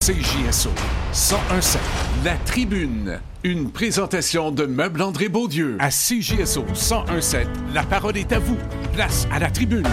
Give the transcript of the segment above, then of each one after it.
CJSO 101.7 La Tribune, une présentation de Meubles André Beaudieu. À CJSO 101.7, la parole est à vous. Place à la Tribune.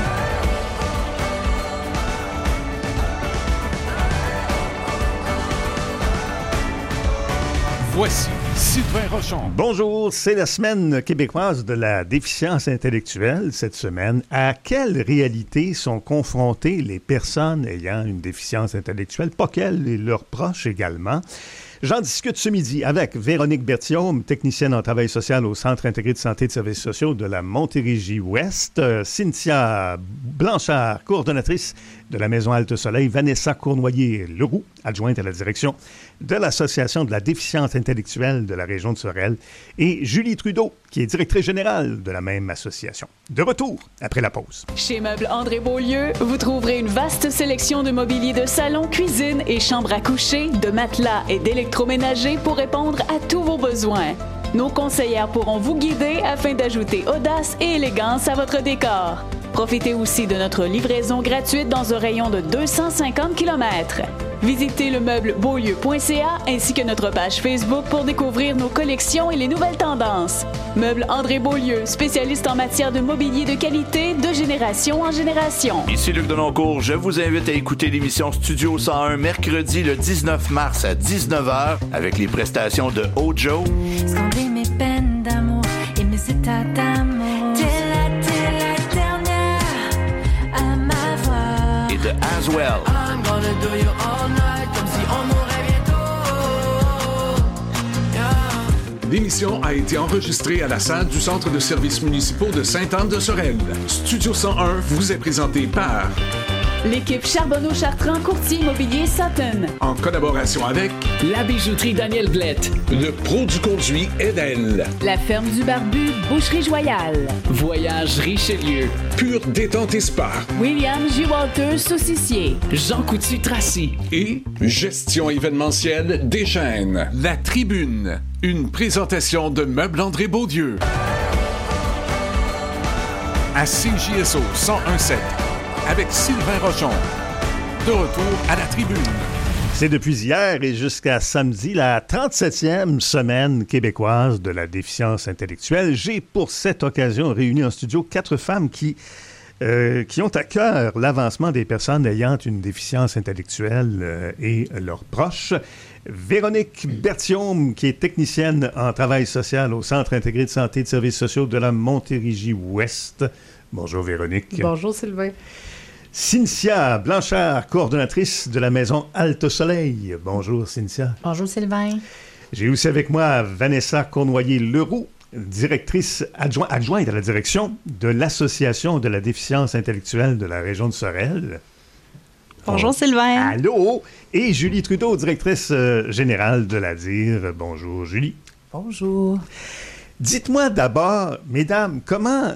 Voici Sylvain Rochon. Bonjour, c'est la semaine québécoise de la déficience intellectuelle cette semaine. À quelle réalité sont confrontées les personnes ayant une déficience intellectuelle, pas qu'elles et leurs proches également? J'en discute ce midi avec Véronique Berthiaume, technicienne en travail social au Centre intégré de santé et de services sociaux de la Montérégie-Ouest, Cynthia Blanchard, coordonnatrice de la Maison Halte-Soleil, Vanessa Cournoyer-Leroux, adjointe à la direction de l'Association de la déficience intellectuelle de la région de Sorel, et Julie Trudeau, qui est directrice générale de la même association. De retour après la pause. Chez Meubles André Beaulieu, vous trouverez une vaste sélection de mobilier de salon, cuisine et chambre à coucher, de matelas et d'électroménager pour répondre à tous vos besoins. Nos conseillères pourront vous guider afin d'ajouter audace et élégance à votre décor. Profitez aussi de notre livraison gratuite dans un rayon de 250 km. Visitez le meuble beaulieu.ca ainsi que notre page Facebook pour découvrir nos collections et les nouvelles tendances. Meubles André Beaulieu, spécialiste en matière de mobilier de qualité de génération en génération. Ici Luc Denoncourt, je vous invite à écouter l'émission Studio 101 mercredi le 19 mars à 19h avec les prestations de Ojo. Scander mes peines d'amour et mes états d'amour. T'es la dernière à ma voix. Et de Aswell. I'm gonna do you all night comme si on mourait bientôt. Yeah. L'émission a été enregistrée à la salle du Centre de services municipaux de Sainte-Anne-de-Sorel. Studio 101 vous est présenté par l'équipe Charbonneau-Chartrand Courtier Immobilier Sutton. en collaboration avec La bijouterie Daniel Blette. le pro du conduit Edel, La ferme du Barbu, Boucherie Joyale. Voyage Richelieu. Pure Détente et Spa William J. Walter Saucissier. Jean Coutu-Tracy. et Gestion événementielle Deschênes. La Tribune, une présentation de Meubles André Beaudieu. À CJSO 101.7 avec Sylvain Rochon. De retour à la Tribune. C'est depuis hier et jusqu'à samedi la 37e semaine québécoise de la déficience intellectuelle. J'ai pour cette occasion réuni en studio 4 femmes qui ont à cœur l'avancement des personnes ayant une déficience intellectuelle et leurs proches. Véronique Berthiaume, qui est technicienne en travail social au Centre intégré de santé et de services sociaux de la Montérégie-Ouest. Bonjour Véronique. Bonjour Sylvain. Cynthia Blanchard, coordonnatrice de la Maison Halte-Soleil. Bonjour Cynthia. Bonjour Sylvain. J'ai aussi avec moi Vanessa Cournoyer-Leroux, directrice adjointe à la direction de l'Association de la déficience intellectuelle de la région de Sorel. Bonjour Sylvain. Allô! Et Julie Trudeau, directrice générale de l'ADIR. Bonjour Julie. Bonjour. Dites-moi d'abord, mesdames, comment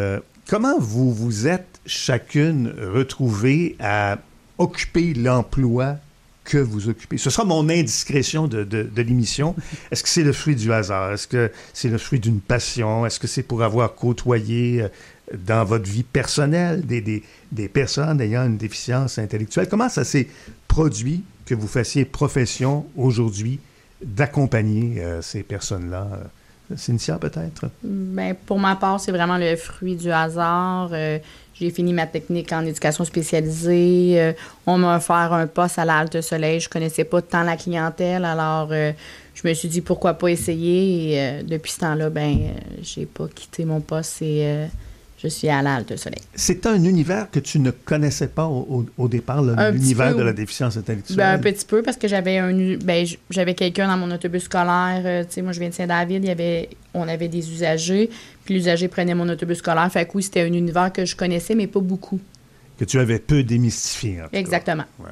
vous vous êtes chacune retrouvées à occuper l'emploi que vous occupez? Ce sera mon indiscrétion de l'émission. Est-ce que c'est le fruit du hasard? Est-ce que c'est le fruit d'une passion? Est-ce que c'est pour avoir côtoyé dans votre vie personnelle des personnes ayant une déficience intellectuelle? Comment ça s'est produit que vous fassiez profession aujourd'hui d'accompagner ces personnes-là? Cynthia, peut-être? Ben, pour ma part, c'est vraiment le fruit du hasard. J'ai fini ma technique en éducation spécialisée. On m'a offert un poste à la Halte-Soleil. Je connaissais pas tant la clientèle, alors je me suis dit pourquoi pas essayer. Et depuis ce temps-là, j'ai pas quitté mon poste et je suis à la Halte-Soleil. C'est un univers que tu ne connaissais pas au départ, l'univers de la déficience intellectuelle? Un petit peu, parce que j'avais quelqu'un dans mon autobus scolaire. Moi, je viens de Saint-David, on avait des usagers, puis l'usager prenait mon autobus scolaire. Fait que oui, c'était un univers que je connaissais, mais pas beaucoup. Que tu avais peu démystifié, en tout cas. Exactement. Ouais.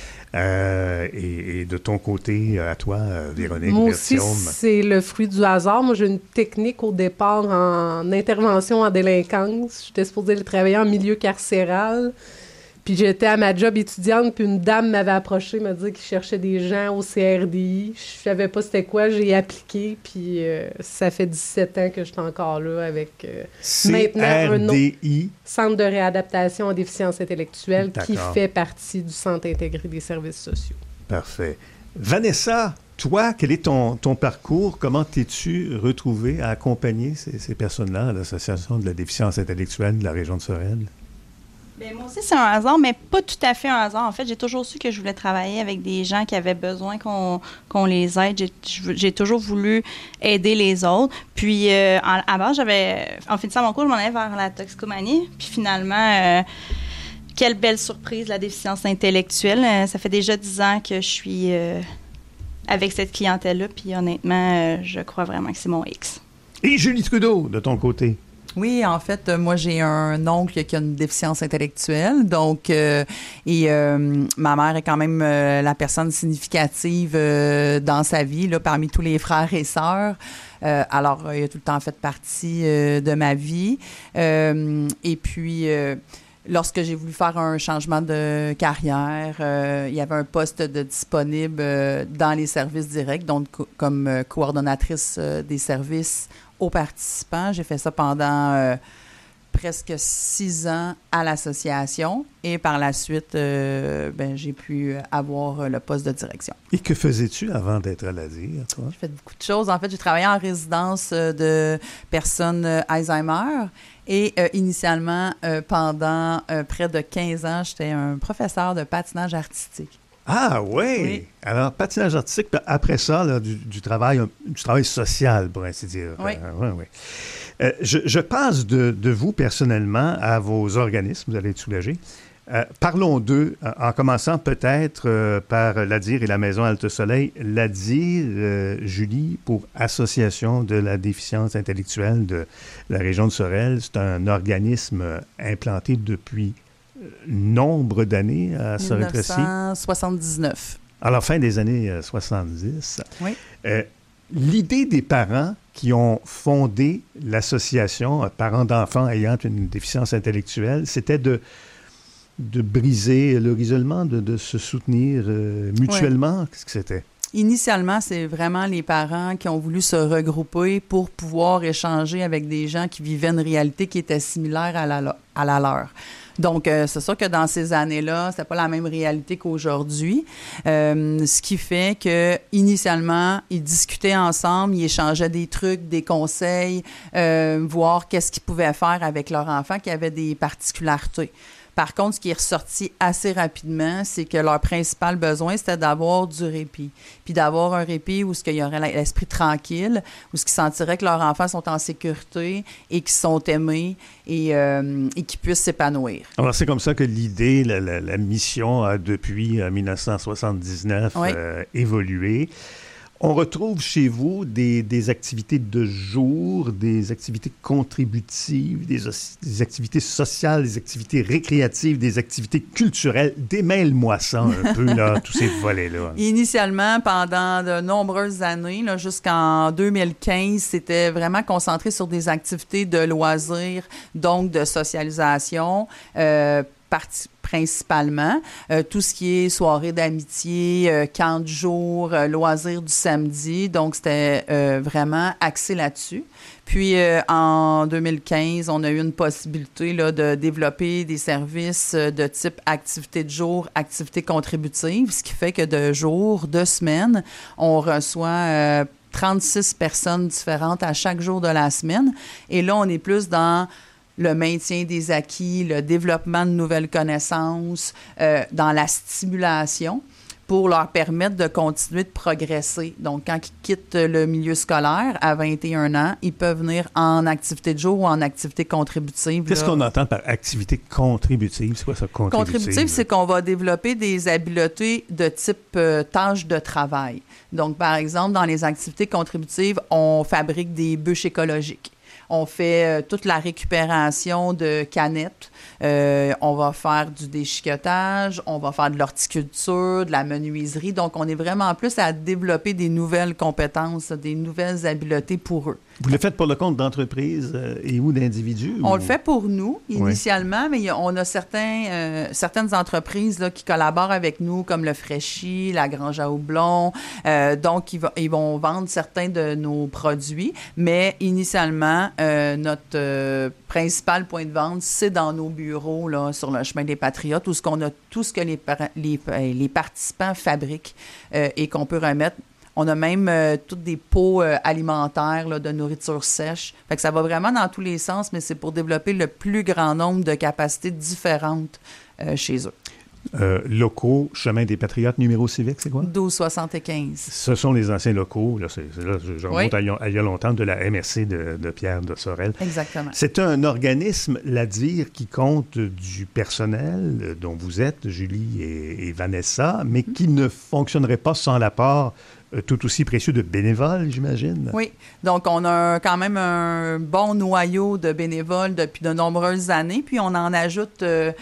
Et de ton côté, à toi, Véronique Moi aussi, Berthiaume. c'est le fruit du hasard. Moi, j'ai une technique au départ en intervention en délinquance. J'étais supposée travailler en milieu carcéral. Puis j'étais à ma job étudiante, puis une dame m'avait approché, m'a dit qu'il cherchait des gens au CRDI. Je savais pas c'était quoi, j'ai appliqué, puis ça fait 17 ans que je suis encore là avec maintenant un autre centre de réadaptation en déficience intellectuelle qui fait partie du Centre intégré des services sociaux. Parfait. Vanessa, toi, quel est ton parcours? Comment t'es-tu retrouvée à accompagner ces personnes-là à l'Association de la déficience intellectuelle de la région de Sorel? Bien, moi aussi, c'est un hasard, mais pas tout à fait un hasard. En fait, j'ai toujours su que je voulais travailler avec des gens qui avaient besoin qu'on les aide. J'ai toujours voulu aider les autres. Puis, à base, en finissant mon cours, je m'en allais vers la toxicomanie. Puis finalement, quelle belle surprise, la déficience intellectuelle. Ça fait déjà 10 ans que je suis avec cette clientèle-là. Puis honnêtement, je crois vraiment que c'est mon X. Et Julie Trudeau, de ton côté? Oui, en fait, moi, j'ai un oncle qui a une déficience intellectuelle. Donc, ma mère est quand même la personne significative dans sa vie, là, parmi tous les frères et sœurs. Alors, il a tout le temps fait partie de ma vie. Et puis, lorsque j'ai voulu faire un changement de carrière, il y avait un poste disponible dans les services directs, donc comme coordonnatrice des services aux participants. J'ai fait ça pendant presque 6 ans à l'association et par la suite, j'ai pu avoir le poste de direction. Et que faisais-tu avant d'être à l'ADIR, toi? J'ai fait beaucoup de choses. En fait, j'ai travaillé en résidence de personnes Alzheimer et initialement, pendant près de 15 ans, j'étais un professeur de patinage artistique. Ah oui! Alors, patinage artistique, puis après ça, là, du travail social, pour ainsi dire. Oui. Je passe de vous, personnellement, à vos organismes. Vous allez être soulagés. Parlons d'eux, en commençant peut-être par l'ADIR et la Maison Halte-Soleil. L'ADIR, Julie, pour Association de la déficience intellectuelle de la région de Sorel, c'est un organisme implanté depuis nombre d'années à Sorel-Tracy. 1979. À la fin des années 70. Oui. L'idée des parents qui ont fondé l'association Parents d'enfants ayant une déficience intellectuelle, c'était de briser leur isolement, de se soutenir mutuellement. Oui. Qu'est-ce que c'était? Initialement, c'est vraiment les parents qui ont voulu se regrouper pour pouvoir échanger avec des gens qui vivaient une réalité qui était similaire à la leur. Donc, c'est sûr que dans ces années-là, c'était pas la même réalité qu'aujourd'hui. Ce qui fait que initialement, ils discutaient ensemble, ils échangeaient des trucs, des conseils, voir qu'est-ce qu'ils pouvaient faire avec leur enfant qui avait des particularités. Par contre, ce qui est ressorti assez rapidement, c'est que leur principal besoin, c'était d'avoir du répit. Puis d'avoir un répit où il y aurait l'esprit tranquille, où ils sentiraient que leurs enfants sont en sécurité et qu'ils sont aimés et qu'ils puissent s'épanouir. Alors, c'est comme ça que l'idée, la mission a depuis 1979 évolué. On retrouve chez vous des activités de jour, des activités contributives, des activités sociales, des activités récréatives, des activités culturelles. Démêle-moi ça un peu, là, tous ces volets-là. Initialement, pendant de nombreuses années, là, jusqu'en 2015, c'était vraiment concentré sur des activités de loisirs, donc de socialisation, principalement. Tout ce qui est soirée d'amitié, camp de jour, loisirs du samedi. Donc, c'était vraiment axé là-dessus. Puis, en 2015, on a eu une possibilité là, de développer des services de type activité de jour, activité contributive, ce qui fait que de jour, de semaine, on reçoit 36 personnes différentes à chaque jour de la semaine. Et là, on est plus dans le maintien des acquis, le développement de nouvelles connaissances, dans la stimulation pour leur permettre de continuer de progresser. Donc, quand ils quittent le milieu scolaire à 21 ans, ils peuvent venir en activité de jour ou en activité contributive. Qu'est-ce qu'on entend par activité contributive? C'est quoi ça, contributive? Contributive, c'est qu'on va développer des habiletés de type tâches de travail. Donc, par exemple, dans les activités contributives, on fabrique des bûches écologiques. On fait toute la récupération de canettes. On va faire du déchiquetage, on va faire de l'horticulture, de la menuiserie. Donc, on est vraiment plus à développer des nouvelles compétences, des nouvelles habiletés pour eux. Vous le faites pour le compte d'entreprises et ou d'individus? On le fait pour nous, initialement, mais on a certaines entreprises là, qui collaborent avec nous, comme le Fraîchis, la Grange à Houblon. Donc, ils vont vendre certains de nos produits, mais initialement, notre principal point de vente, c'est dans nos bureaux là, sur le chemin des Patriotes, où on a tout ce que les participants fabriquent et qu'on peut remettre. On a même toutes des pots alimentaires là, de nourriture sèche. Fait que ça va vraiment dans tous les sens, mais c'est pour développer le plus grand nombre de capacités différentes chez eux. Locaux, Chemin des Patriotes, numéro civique, c'est quoi? 1275. Ce sont les anciens locaux, là, je remonte à il y a longtemps, de la MRC de Pierre de Sorel. Exactement. C'est un organisme, l'ADIR, qui compte du personnel dont vous êtes, Julie et Vanessa, mais qui ne fonctionnerait pas sans l'apport tout aussi précieux de bénévoles, j'imagine. Oui. Donc, on a quand même un bon noyau de bénévoles depuis de nombreuses années, puis on en ajoute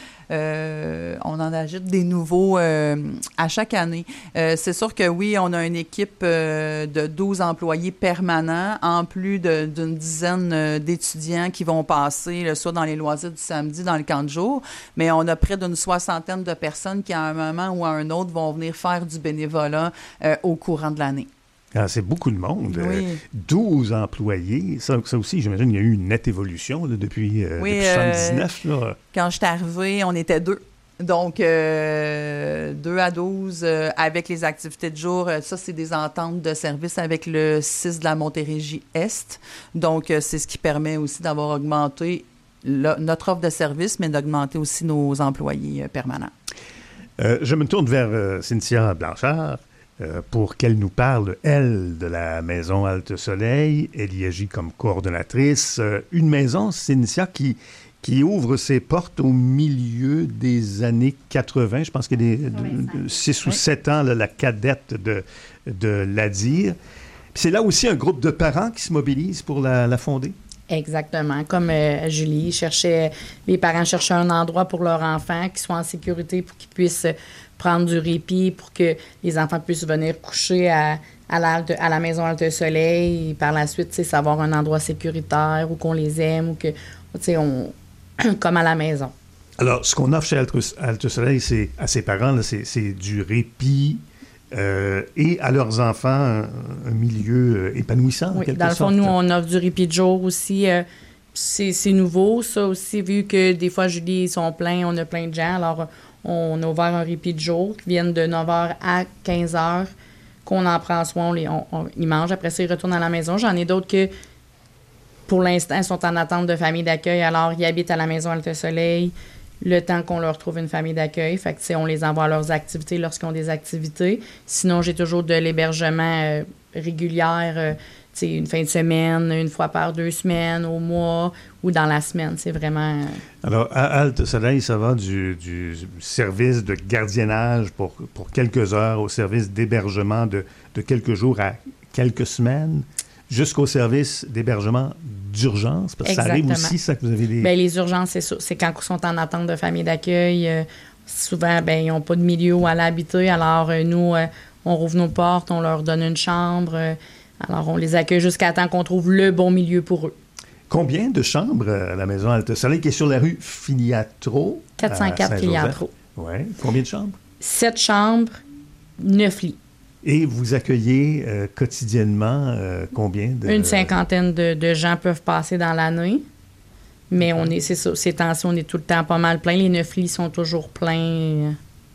des nouveaux à chaque année. C'est sûr que oui, on a une équipe de 12 employés permanents, en plus d'une dizaine d'étudiants qui vont passer soit dans les loisirs du samedi, dans le camp de jour, mais on a près d'une 60aine de personnes qui, à un moment ou à un autre, vont venir faire du bénévolat au courant de l'année. Ah, c'est beaucoup de monde. Oui. 12 employés. Ça aussi, j'imagine, il y a eu une nette évolution là, depuis 1979. Là. Quand je suis arrivée, on était 2. Donc, 2 à 12 avec les activités de jour. Ça, c'est des ententes de service avec le 6 de la Montérégie-Est. Donc, c'est ce qui permet aussi d'avoir augmenté notre offre de service, mais d'augmenter aussi nos employés permanents. Je me tourne vers Cynthia Blanchard. Pour qu'elle nous parle, elle, de la maison Halte Soleil. Elle y agit comme coordonnatrice. Une maison, Cynthia, qui ouvre ses portes au milieu des années 80. Je pense qu'elle est 6 ou 7 ans, là, la cadette de l'ADIR. C'est là aussi un groupe de parents qui se mobilisent pour la fonder? Exactement. Comme Julie, les parents cherchaient un endroit pour leurs enfants qui soit en sécurité pour qu'ils puissent prendre du répit, pour que les enfants puissent venir coucher à la maison Halte Soleil et par la suite, savoir un endroit sécuritaire où qu'on les aime ou que, comme à la maison. Alors, ce qu'on offre chez Halte Soleil, c'est à ses parents, là, c'est du répit et à leurs enfants un milieu épanouissant, en quelque sorte. Dans le fond, nous, on offre du répit de jour aussi. C'est nouveau, ça aussi, vu que des fois, Julie, ils sont pleins, on a plein de gens. Alors, on a ouvert un répit de jour qui viennent de 9h à 15h, qu'on en prend soin, ils mangent. Après ça, ils retournent à la maison. J'en ai d'autres que, pour l'instant, sont en attente de famille d'accueil. Alors, ils habitent à la maison Halte Soleil le temps qu'on leur trouve une famille d'accueil. Fait que, on les envoie à leurs activités lorsqu'ils ont des activités. Sinon, j'ai toujours de l'hébergement régulière, une fin de semaine, une fois par 2 semaines, au mois ou dans la semaine. C'est vraiment... Alors, à Halte Soleil, ça va du service de gardiennage pour quelques heures au service d'hébergement de quelques jours à quelques semaines, jusqu'au service d'hébergement d'urgence, parce que ça arrive aussi, ça, que vous avez des... Bien, les urgences, c'est quand ils sont en attente de famille d'accueil. Souvent, ils n'ont pas de milieu où aller habiter. Alors, nous, on rouvre nos portes, on leur donne une chambre. Alors, on les accueille jusqu'à temps qu'on trouve le bon milieu pour eux. Combien de chambres à la maison Halte Soleil, qui est sur la rue Filiatro? 404 Filiatro. Oui. Combien de chambres? 7 chambres, 9 lits. Et vous accueillez quotidiennement combien de... Une 50aine de gens peuvent passer dans l'année. Mais c'est ça, ces temps-ci, on est tout le temps pas mal plein. Les 9 lits sont toujours pleins.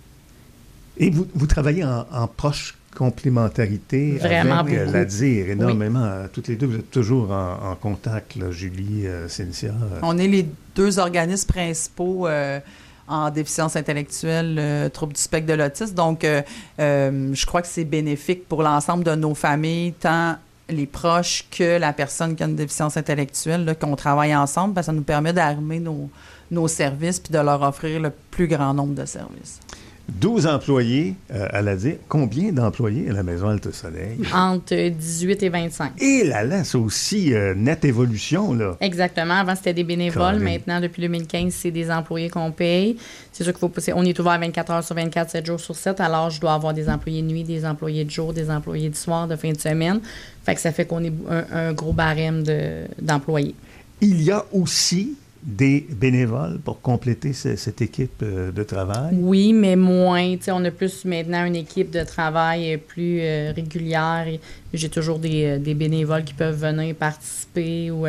Et vous travaillez en proche complémentarité vraiment avec beaucoup. l'ADIR, énormément. Oui. Toutes les deux, vous êtes toujours en contact, là, Julie, Cynthia. On est les 2 organismes principaux en déficience intellectuelle, trouble du spectre de l'autisme. Donc, je crois que c'est bénéfique pour l'ensemble de nos familles, tant les proches que la personne qui a une déficience intellectuelle, là, qu'on travaille ensemble, parce que ça nous permet d'armer nos services puis de leur offrir le plus grand nombre de services. 12 employés à l'ADIR. Combien d'employés à la maison Halte Soleil? Entre 18 et 25. Et là, c'est aussi nette évolution, là. Exactement. Avant, c'était des bénévoles. Maintenant, depuis 2015, c'est des employés qu'on paye. C'est sûr qu'il faut pousser. On est ouvert 24 heures sur 24, 7 jours sur 7. Alors, je dois avoir des employés de nuit, des employés de jour, des employés de soir, de fin de semaine. Fait que ça fait qu'on est un gros barème d'employés. Il y a aussi des bénévoles pour compléter cette équipe de travail? Oui, mais moins. T'sais, on a plus maintenant une équipe de travail plus régulière. J'ai toujours des bénévoles qui peuvent venir participer ou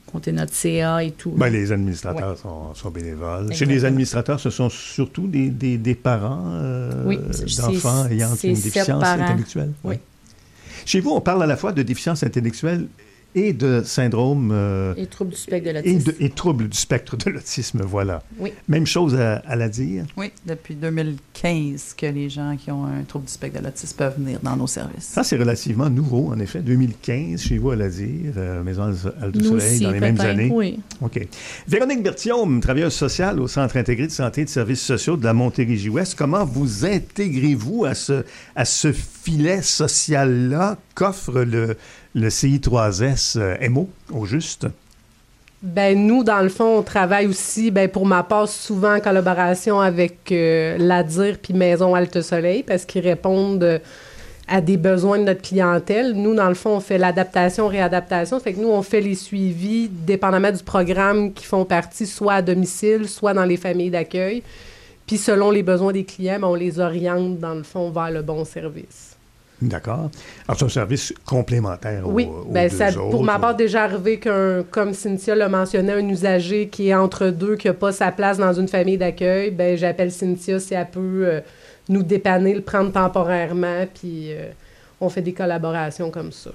compter notre CA et tout. Ben, les administrateurs sont bénévoles. Chez les administrateurs, ce sont surtout des parents d'enfants ayant une déficience intellectuelle. Oui. Chez vous, on parle à la fois de déficience intellectuelle et de syndrome... et troubles du spectre de l'autisme. Et troubles du spectre de l'autisme, voilà. Oui. Même chose à la dire? Oui, depuis 2015 que les gens qui ont un trouble du spectre de l'autisme peuvent venir dans nos services. Ça, c'est relativement nouveau, en effet. 2015, chez vous, à la dire, Maison Alto Soleil, dans les mêmes années. Oui. OK. Véronique Berthiaume, travailleuse sociale au Centre intégré de santé et de services sociaux de la Montérégie-Ouest. Comment vous intégrez-vous à ce filet social-là qu'offre le CI3S MO, au juste? Ben nous, dans le fond, on travaille aussi, pour ma part, souvent en collaboration avec l'ADIR puis Maison Alto Soleil, parce qu'ils répondent à des besoins de notre clientèle. Nous, dans le fond, on fait l'adaptation, réadaptation. Ça fait que nous, on fait les suivis, dépendamment du programme, qui font partie soit à domicile, soit dans les familles d'accueil. Puis selon les besoins des clients, on les oriente, dans le fond, vers le bon service. D'accord. Alors, c'est un service complémentaire aux deux autres. Pour ma part, déjà arrivé comme Cynthia l'a mentionné, un usager qui est entre deux, qui n'a pas sa place dans une famille d'accueil, j'appelle Cynthia si elle peut nous dépanner, le prendre temporairement, puis on fait des collaborations comme ça.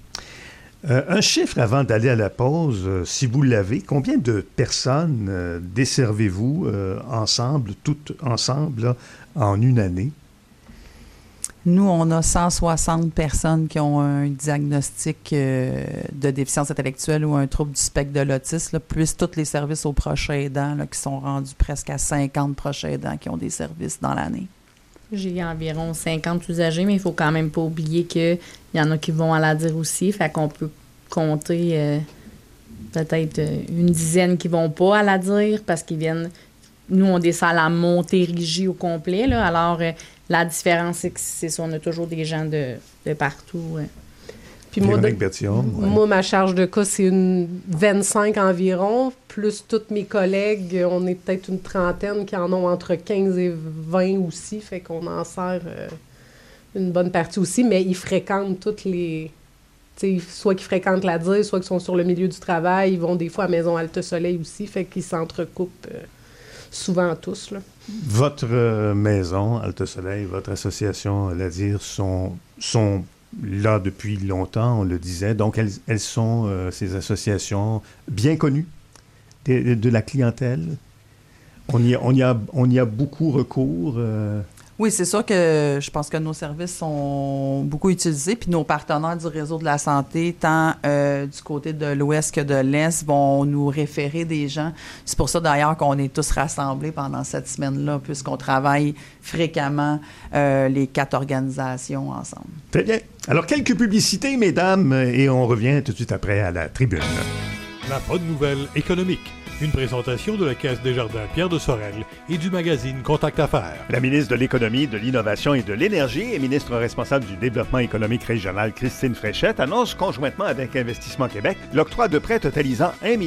Un chiffre avant d'aller à la pause, si vous l'avez, combien de personnes desservez-vous toutes ensemble, là, en une année? Nous, on a 160 personnes qui ont un diagnostic de déficience intellectuelle ou un trouble du spectre de l'autisme, plus tous les services aux proches aidants qui sont rendus presque à 50 proches aidants qui ont des services dans l'année. J'ai environ 50 usagers, mais il ne faut quand même pas oublier qu'il y en a qui vont à l'ADIR aussi, fait qu'on peut compter peut-être une dizaine qui ne vont pas à l'ADIR parce qu'ils viennent... Nous, on descend à la Montérégie au complet, là, alors... La différence, c'est ça, on a toujours des gens de partout. Ouais. Puis moi, ma charge de cas, c'est une 25 environ, plus tous mes collègues, on est peut-être une trentaine qui en ont entre 15 et 20 aussi, fait qu'on en sert une bonne partie aussi, mais ils fréquentent toutes les... soit qu'ils fréquentent la DIR, soit qu'ils sont sur le milieu du travail, ils vont des fois à Maison Alto Soleil aussi, fait qu'ils s'entrecoupent souvent tous, là. Votre maison, Alto Soleil, votre association, l'ADIR, sont là depuis longtemps, on le disait. Donc, elles sont, ces associations, bien connues de la clientèle. On y a beaucoup recours. Oui, c'est sûr que je pense que nos services sont beaucoup utilisés, puis nos partenaires du réseau de la santé, tant du côté de l'Ouest que de l'Est, vont nous référer des gens. C'est pour ça, d'ailleurs, qu'on est tous rassemblés pendant cette semaine-là, puisqu'on travaille fréquemment les 4 organisations ensemble. Très bien. Alors, quelques publicités, mesdames, et on revient tout de suite après à la tribune. La bonne nouvelle économique. Une présentation de la Caisse des Jardins Pierre de Sorel et du magazine Contact Affaires. La ministre de l'Économie, de l'Innovation et de l'Énergie et ministre responsable du Développement économique régional, Christine Fréchette, annonce conjointement avec Investissement Québec l'octroi de prêts totalisant 1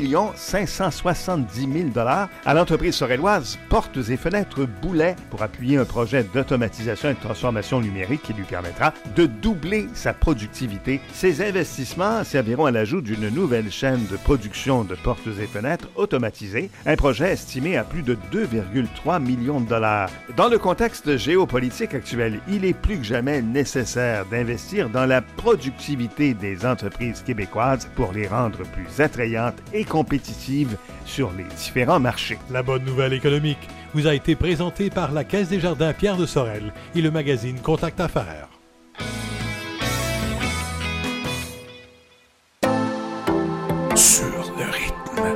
570 000 $ à l'entreprise sorelloise Portes et Fenêtres Boulet pour appuyer un projet d'automatisation et de transformation numérique qui lui permettra de doubler sa productivité. Ces investissements serviront à l'ajout d'une nouvelle chaîne de production de portes et fenêtres automatisé, un projet estimé à plus de 2,3 millions de $. Dans le contexte géopolitique actuel, il est plus que jamais nécessaire d'investir dans la productivité des entreprises québécoises pour les rendre plus attrayantes et compétitives sur les différents marchés. La bonne nouvelle économique vous a été présentée par la Caisse des Jardins Pierre de Sorel et le magazine Contact Affaires. Sur le rythme.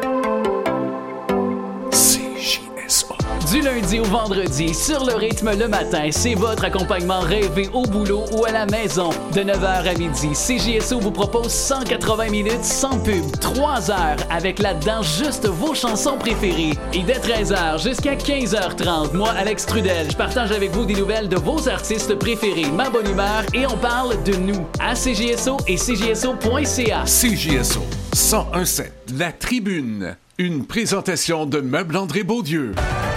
Du lundi au vendredi, sur le rythme le matin, c'est votre accompagnement rêvé au boulot ou à la maison. De 9h à midi, CJSO vous propose 180 minutes sans pub, 3 heures avec là-dedans juste vos chansons préférées. Et dès 13h jusqu'à 15h30, moi, Alex Trudel, je partage avec vous des nouvelles de vos artistes préférés, ma bonne humeur et on parle de nous à CJSO et CJSO.ca. CJSO 101.7, La Tribune, une présentation de Meubles André Beaudieu.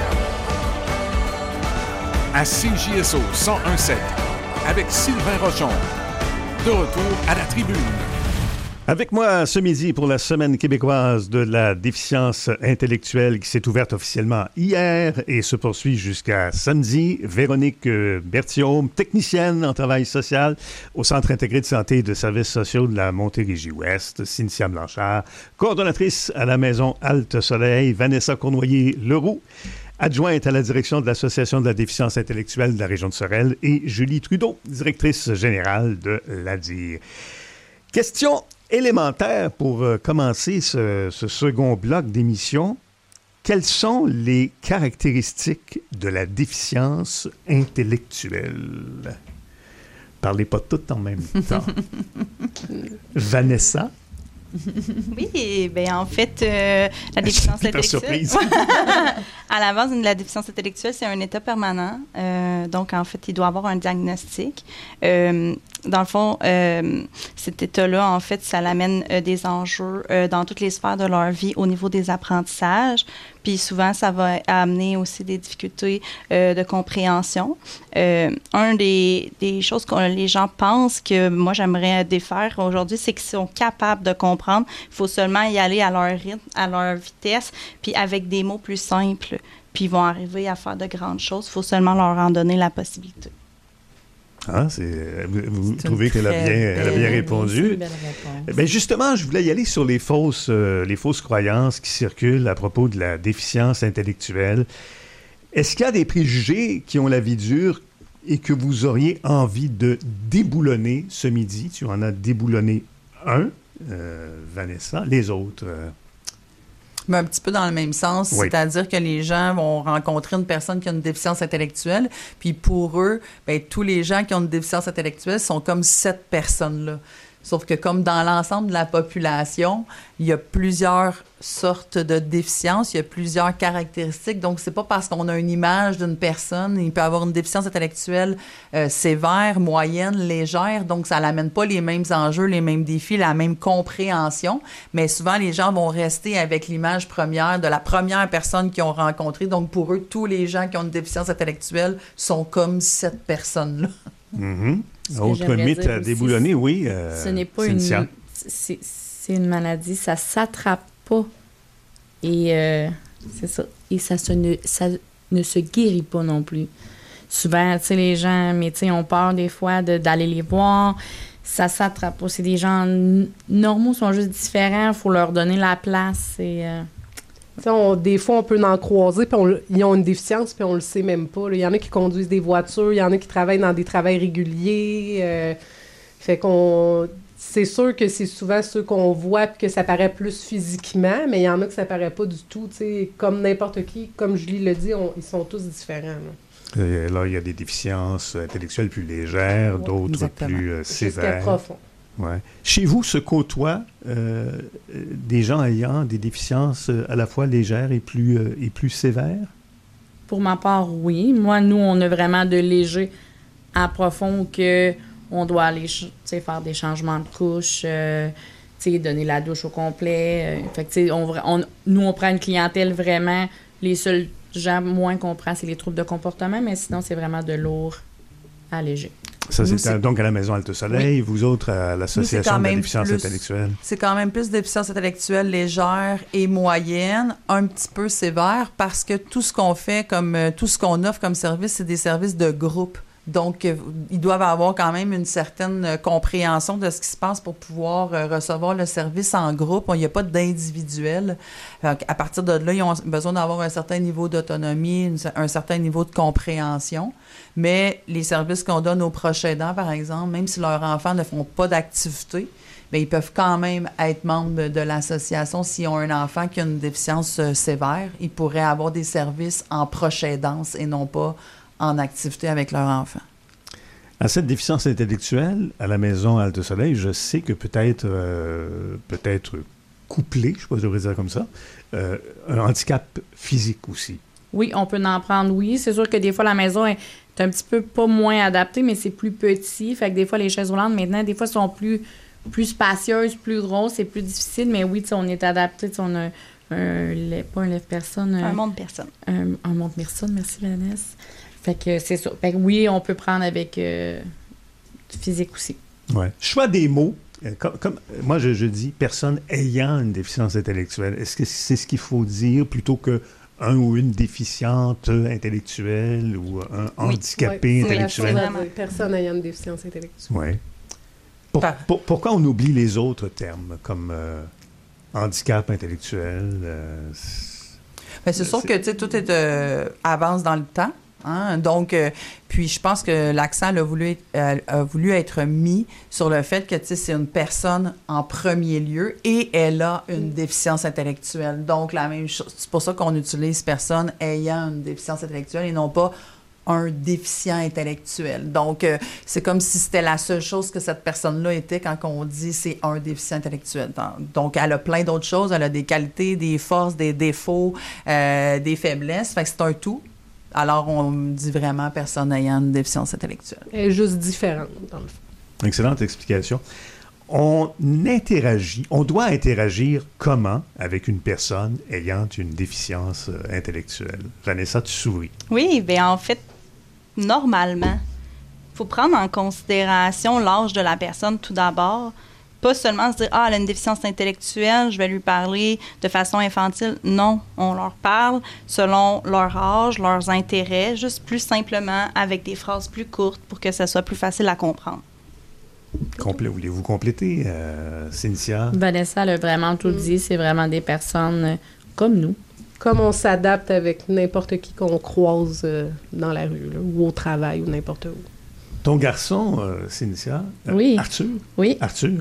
À CJSO 101.7, avec Sylvain Rochon. De retour à la tribune. Avec moi ce midi pour la Semaine québécoise de la déficience intellectuelle qui s'est ouverte officiellement hier et se poursuit jusqu'à samedi, Véronique Berthiaume, technicienne en travail social au Centre intégré de santé et de services sociaux de la Montérégie-Ouest, Cynthia Blanchard, coordonnatrice à la Maison Halte-Soleil, Vanessa Cournoyer-Leroux, adjointe à la direction de l'Association de la déficience intellectuelle de la région de Sorel, et Julie Trudeau, directrice générale de l'ADIR. Question élémentaire pour commencer ce second bloc d'émission. Quelles sont les caractéristiques de la déficience intellectuelle? Parlez pas toutes en même temps. Vanessa? Oui, bien en fait, la déficience intellectuelle... À la base, la déficience intellectuelle, c'est un état permanent. Donc, en fait, il doit avoir un diagnostic. Dans le fond, cet état-là, en fait, ça l'amène des enjeux dans toutes les sphères de leur vie au niveau des apprentissages. Puis souvent, ça va amener aussi des difficultés de compréhension. Un des choses que les gens pensent que moi, j'aimerais défaire aujourd'hui, c'est qu'ils sont capables de comprendre. Il faut seulement y aller à leur rythme, à leur vitesse, puis avec des mots plus simples. Puis ils vont arriver à faire de grandes choses. Il faut seulement leur en donner la possibilité. Ah, vous trouvez qu'elle a bien répondu? Bien, justement, je voulais y aller sur les fausses croyances qui circulent à propos de la déficience intellectuelle. Est-ce qu'il y a des préjugés qui ont la vie dure et que vous auriez envie de déboulonner ce midi? Tu en as déboulonné un, Vanessa. Les autres... Mais un petit peu dans le même sens, oui. C'est-à-dire que les gens vont rencontrer une personne qui a une déficience intellectuelle, puis pour eux, bien, tous les gens qui ont une déficience intellectuelle sont comme cette personne-là. Sauf que comme dans l'ensemble de la population, il y a plusieurs sortes de déficiences, il y a plusieurs caractéristiques. Donc, c'est pas parce qu'on a une image d'une personne, il peut avoir une déficience intellectuelle sévère, moyenne, légère. Donc, ça n'amène pas les mêmes enjeux, les mêmes défis, la même compréhension. Mais souvent, les gens vont rester avec l'image première de la première personne qu'ils ont rencontrée. Donc, pour eux, tous les gens qui ont une déficience intellectuelle sont comme cette personne-là. Mm-hmm. Autre mythe à déboulonner, oui. Ce n'est pas une... C'est une maladie, ça ne s'attrape pas. Et c'est ça. Et ça ne se guérit pas non plus. Souvent, tu sais, les gens, mais tu sais, ont peur des fois d'aller les voir. Ça ne s'attrape pas. C'est des gens normaux, sont juste différents. Il faut leur donner la place. Et... des fois, on peut en croiser, puis ils ont une déficience, puis on le sait même pas. Il y en a qui conduisent des voitures, il y en a qui travaillent dans des travails réguliers. Fait qu'on... C'est sûr que c'est souvent ceux qu'on voit, puis que ça paraît plus physiquement, mais il y en a que ça paraît pas du tout. T'sais, comme n'importe qui, comme Julie le dit, ils sont tous différents. Là, il y a des déficiences intellectuelles plus légères, d'autres exactement. Plus sévères. Jusqu'à profond. Ouais. Chez vous, se côtoient des gens ayant des déficiences à la fois légères et plus sévères? Pour ma part, oui. Moi, nous, on a vraiment de léger à profond que on doit aller faire des changements de couches, donner la douche au complet. Fait que, nous, on prend une clientèle vraiment... Les seuls gens moins qu'on prend, c'est les troubles de comportement, mais sinon, c'est vraiment de lourd à léger. Ça, c'est donc à la Maison Halte-Soleil, oui. Vous autres à l'Association de la déficience intellectuelle. C'est quand même plus déficience intellectuelle légère et moyenne, un petit peu sévère, parce que tout ce qu'on fait, tout ce qu'on offre comme service, c'est des services de groupe. Donc, ils doivent avoir quand même une certaine compréhension de ce qui se passe pour pouvoir recevoir le service en groupe. Il n'y a pas d'individuel. À partir de là, ils ont besoin d'avoir un certain niveau d'autonomie, un certain niveau de compréhension. Mais les services qu'on donne aux proches aidants, par exemple, même si leurs enfants ne font pas d'activité, bien, ils peuvent quand même être membres de l'association. S'ils ont un enfant qui a une déficience sévère, ils pourraient avoir des services en proche aidance et non pas en activité avec leur enfant. À cette déficience intellectuelle, à la Maison Halte-Soleil, je sais que peut-être couplé, je ne sais pas si je devrais dire comme ça, un handicap physique aussi. Oui, on peut en prendre, oui. C'est sûr que des fois, la maison est un petit peu pas moins adaptée, mais c'est plus petit. Fait que des fois, les chaises roulantes, maintenant, des fois, sont plus spacieuses, plus grosses, c'est plus difficile. Mais oui, on est adapté. On a pas un lève-personne. Un monte-personne. Un monte-personne, merci Vanessa. Fait que c'est ça. Fait que oui, on peut prendre avec physique aussi. Ouais. Choix des mots Comme moi, je dis personne ayant une déficience intellectuelle. Est-ce que c'est ce qu'il faut dire plutôt que un ou une déficiente intellectuelle ou un handicapé intellectuel? Personne ayant une déficience intellectuelle. Oui. Pourquoi on oublie les autres termes comme handicap intellectuel? C'est sûr que tout avance dans le temps. Hein? Donc, puis je pense que l'accent a voulu être mis sur le fait que c'est une personne en premier lieu et elle a une déficience intellectuelle. Donc, la même chose. C'est pour ça qu'on utilise personne ayant une déficience intellectuelle et non pas un déficient intellectuel. Donc, c'est comme si c'était la seule chose que cette personne-là était quand on dit c'est un déficient intellectuel. Donc, elle a plein d'autres choses. Elle a des qualités, des forces, des défauts, des faiblesses. Fait que c'est un tout. Alors, on dit vraiment personne ayant une déficience intellectuelle. Elle est juste différente, dans le fond. Excellente explication. On doit interagir comment avec une personne ayant une déficience intellectuelle? Vanessa, tu souris. Oui, bien en fait, normalement, il faut prendre en considération l'âge de la personne tout d'abord. Pas seulement se dire « Ah, elle a une déficience intellectuelle, je vais lui parler de façon infantile. » Non, on leur parle selon leur âge, leurs intérêts, juste plus simplement avec des phrases plus courtes pour que ça soit plus facile à comprendre. Voulez-vous compléter, Cynthia? Vanessa a vraiment tout dit. C'est vraiment des personnes comme nous. Comme on s'adapte avec n'importe qui qu'on croise dans la rue, là, ou au travail, ou n'importe où. Ton garçon, Cynthia, oui. Arthur, oui.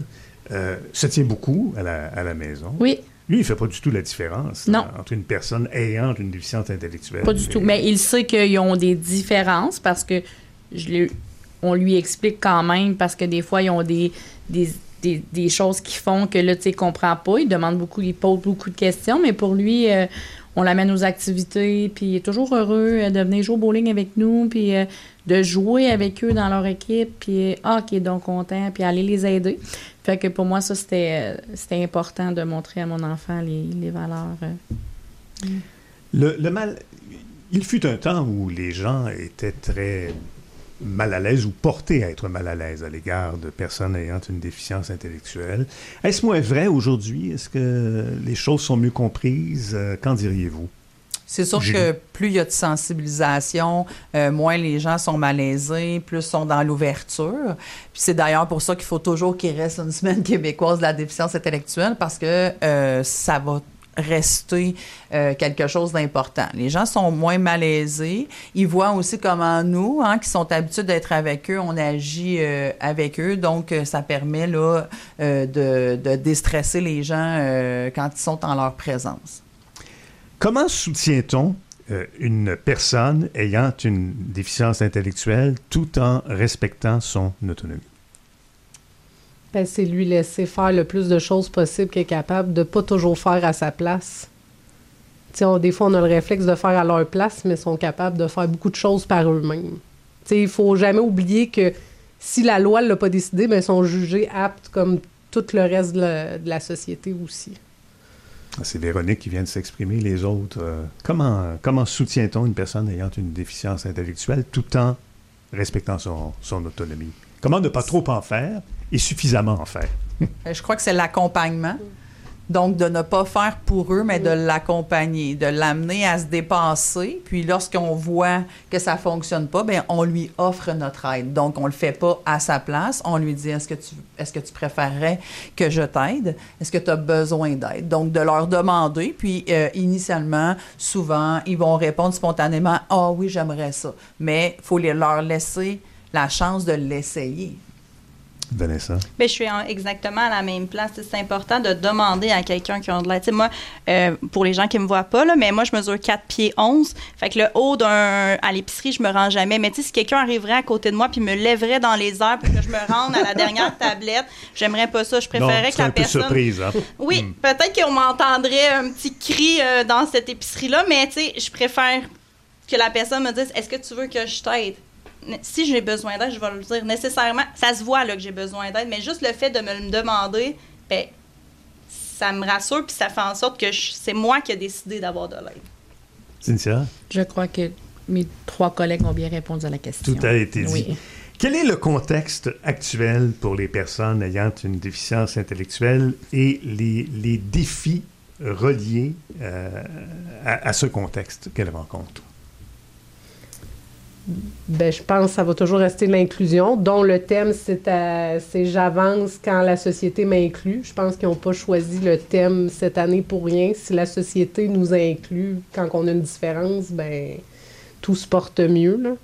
Se tient beaucoup à la maison. Oui. Lui, il ne fait pas du tout la différence entre une personne ayant une déficience intellectuelle. Pas du tout. Mais il sait qu'ils ont des différences parce que on lui explique quand même parce que des fois, ils ont des choses qui font que là, tu sais, il comprend pas. Il demande beaucoup, il pose beaucoup de questions, mais pour lui, on l'amène aux activités, puis il est toujours heureux de venir jouer au bowling avec nous, puis de jouer avec eux dans leur équipe, puis OK, donc content, puis aller les aider. Fait que pour moi, ça, c'était important de montrer à mon enfant les valeurs. Il fut un temps où les gens étaient très mal à l'aise ou portés à être mal à l'aise à l'égard de personnes ayant une déficience intellectuelle. Est-ce moins vrai aujourd'hui? Est-ce que les choses sont mieux comprises? Qu'en diriez-vous? C'est sûr que plus il y a de sensibilisation, moins les gens sont malaisés, plus sont dans l'ouverture. Puis c'est d'ailleurs pour ça qu'il faut toujours qu'il reste une semaine québécoise de la déficience intellectuelle parce que ça va rester quelque chose d'important. Les gens sont moins malaisés. Ils voient aussi comment nous, qui sont habitués d'être avec eux, on agit avec eux. Donc, ça permet là, de déstresser les gens quand ils sont en leur présence. Comment soutient-on une personne ayant une déficience intellectuelle tout en respectant son autonomie? Ben, c'est lui laisser faire le plus de choses possible qu'il est capable de ne pas toujours faire à sa place. Des fois, on a le réflexe de faire à leur place, mais ils sont capables de faire beaucoup de choses par eux-mêmes. Il ne faut jamais oublier que si la loi ne l'a pas décidé, ben, ils sont jugés aptes comme tout le reste de la société aussi. C'est Véronique qui vient de s'exprimer. Les autres, comment soutient-on une personne ayant une déficience intellectuelle tout en respectant son autonomie? Comment ne pas trop en faire et suffisamment en faire? Je crois que c'est l'accompagnement. Donc, de ne pas faire pour eux, mais de l'accompagner, de l'amener à se dépasser. Puis, lorsqu'on voit que ça ne fonctionne pas, bien, on lui offre notre aide. Donc, on ne le fait pas à sa place. On lui dit, est-ce que tu préférerais que je t'aide? Est-ce que tu as besoin d'aide? Donc, de leur demander. Puis, initialement, souvent, ils vont répondre spontanément, « Ah oui, j'aimerais ça. » Mais il faut leur laisser la chance de l'essayer. Vanessa? Bien, je suis exactement à la même place. C'est important de demander à quelqu'un qui a de l'aide. Tu sais, moi, pour les gens qui ne me voient pas, là, mais moi, je mesure 4 pieds 11. Fait que le haut à l'épicerie, je me rends jamais. Mais tu sais, si quelqu'un arriverait à côté de moi puis me lèverait dans les airs pour que je me rende à la dernière tablette, j'aimerais pas ça. Je préférerais que la personne... un peu surprise, hein? Oui, peut-être qu'on m'entendrait un petit cri dans cette épicerie-là, mais tu sais, je préfère que la personne me dise « Est-ce que tu veux que je t'aide? » Si j'ai besoin d'aide, je vais le dire nécessairement. Ça se voit là, que j'ai besoin d'aide, mais juste le fait de me le demander, ben, ça me rassure puis ça fait en sorte que c'est moi qui ai décidé d'avoir de l'aide. Cynthia? Je crois que mes 3 collègues ont bien répondu à la question. Tout a été dit. Oui. Quel est le contexte actuel pour les personnes ayant une déficience intellectuelle et les défis reliés à ce contexte qu'elles rencontrent? Ben, je pense que ça va toujours rester l'inclusion, dont le thème, c'est j'avance quand la société m'inclut. Je pense qu'ils n'ont pas choisi le thème cette année pour rien. Si la société nous inclut quand on a une différence, ben tout se porte mieux, là.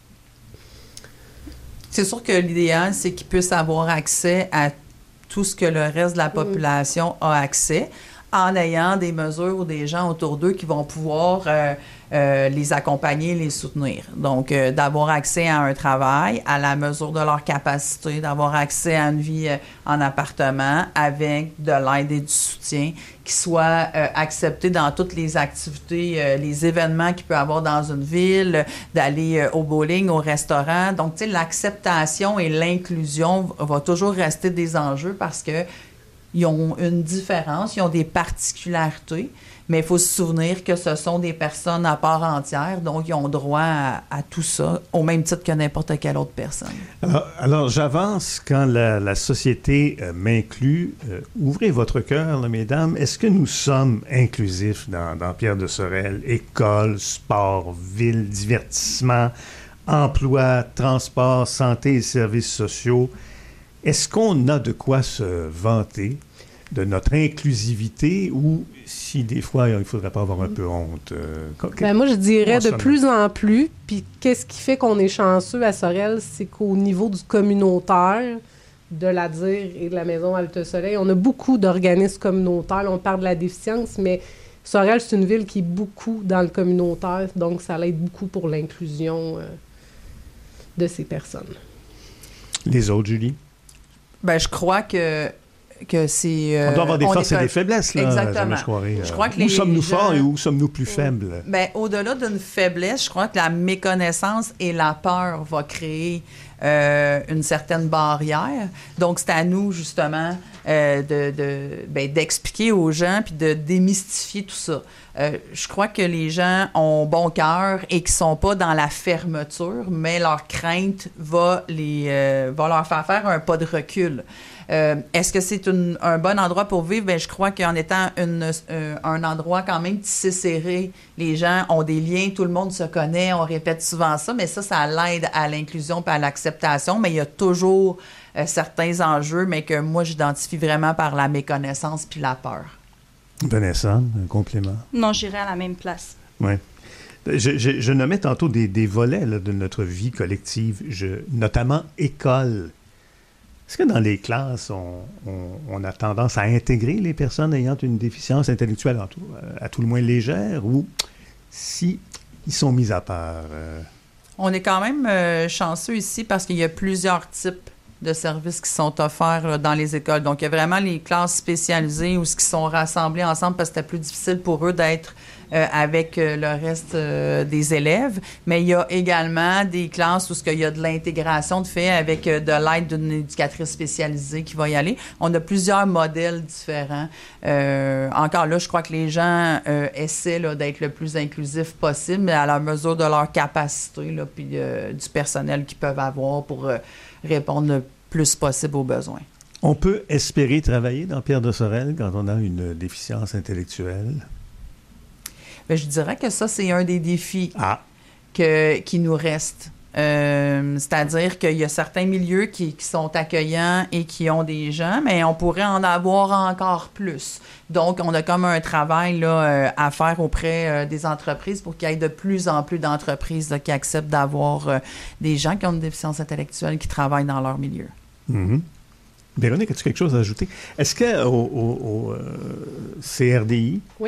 C'est sûr que l'idéal, c'est qu'ils puissent avoir accès à tout ce que le reste de la population a accès, en ayant des mesures ou des gens autour d'eux qui vont pouvoir les accompagner, les soutenir. Donc, d'avoir accès à un travail à la mesure de leur capacité, d'avoir accès à une vie en appartement avec de l'aide et du soutien, qui soit accepté dans toutes les activités, les événements qu'il peut y avoir dans une ville, d'aller au bowling, au restaurant. Donc, tu sais, l'acceptation et l'inclusion va toujours rester des enjeux parce que ils ont une différence, ils ont des particularités, mais il faut se souvenir que ce sont des personnes à part entière, donc ils ont droit à tout ça, au même titre que n'importe quelle autre personne. Alors j'avance quand la société m'inclut. Ouvrez votre cœur, là, mesdames. Est-ce que nous sommes inclusifs dans Pierre de Sorel? École, sport, ville, divertissement, emploi, transport, santé et services sociaux. Est-ce qu'on a de quoi se vanter de notre inclusivité ou si des fois il ne faudrait pas avoir un peu honte? Ben moi, je dirais de plus en plus. Puis qu'est-ce qui fait qu'on est chanceux à Sorel, c'est qu'au niveau du communautaire, de la DIR et de la Maison Halte-Soleil, on a beaucoup d'organismes communautaires. On parle de la déficience, mais Sorel, c'est une ville qui est beaucoup dans le communautaire, donc ça l'aide beaucoup pour l'inclusion de ces personnes. Les autres, Julie? Ben, je crois que c'est... on doit avoir des forces et des faiblesses, là. Exactement. Je crois que où sommes-nous forts et où sommes-nous plus faibles? Ben, au-delà d'une faiblesse, je crois que la méconnaissance et la peur va créer une certaine barrière. Donc, c'est à nous, justement, d'expliquer aux gens puis de démystifier tout ça. Je crois que les gens ont bon cœur et qu'ils ne sont pas dans la fermeture, mais leur crainte va leur faire un pas de recul. Est-ce que c'est un bon endroit pour vivre? Bien, je crois qu'en étant un endroit quand même tissé serré, les gens ont des liens, tout le monde se connaît, on répète souvent ça, mais ça l'aide à l'inclusion et à l'acceptation, mais il y a toujours certains enjeux, mais que moi, j'identifie vraiment par la méconnaissance puis la peur. Vanessa, un complément? Non, j'irai à la même place. Oui. Je nommais tantôt des volets là, de notre vie collective, notamment école. Est-ce que dans les classes, on a tendance à intégrer les personnes ayant une déficience intellectuelle à tout le moins légère ou si ils sont mis à part? On est quand même chanceux ici parce qu'il y a plusieurs types de services qui sont offerts là, dans les écoles. Donc, il y a vraiment les classes spécialisées où ils sont rassemblés ensemble parce que c'était plus difficile pour eux d'être avec le reste des élèves. Mais il y a également des classes où il y a de l'intégration de fait avec de l'aide d'une éducatrice spécialisée qui va y aller. On a plusieurs modèles différents. Encore là, je crois que les gens essaient là, d'être le plus inclusif possible, mais à la mesure de leur capacité là, puis du personnel qu'ils peuvent avoir pour répondre le plus possible aux besoins. On peut espérer travailler dans Pierre de Sorel quand on a une déficience intellectuelle? Bien, je dirais que ça, c'est un des défis qui nous restent. C'est-à-dire qu'il y a certains milieux qui sont accueillants et qui ont des gens, mais on pourrait en avoir encore plus. Donc, on a comme un travail là, à faire auprès des entreprises pour qu'il y ait de plus en plus d'entreprises là, qui acceptent d'avoir des gens qui ont une déficience intellectuelle qui travaillent dans leur milieu. Mm-hmm. Véronique, as-tu quelque chose à ajouter? Est-ce qu'au CRDI, oui.